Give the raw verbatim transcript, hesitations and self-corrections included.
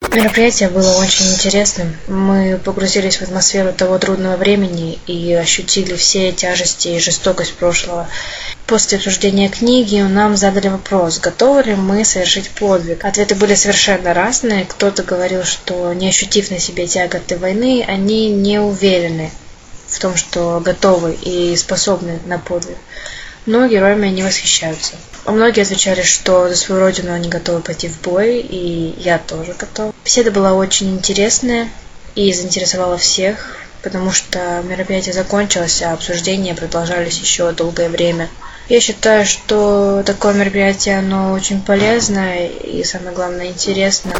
Мероприятие было очень интересным. Мы погрузились в атмосферу того трудного времени и ощутили все тяжести и жестокость прошлого. После обсуждения книги нам задали вопрос, готовы ли мы совершить подвиг. Ответы были совершенно разные. Кто-то говорил, что не ощутив на себе тяготы войны, они не уверены в том, что готовы и способны на подвиг. Но героями они восхищаются. А многие отвечали, что за свою родину они готовы пойти в бой, и я тоже готова. Беседа была очень интересная и заинтересовала всех, потому что мероприятие закончилось, а обсуждения продолжались еще долгое время. Я считаю, что такое мероприятие, оно очень полезное и, самое главное, интересно.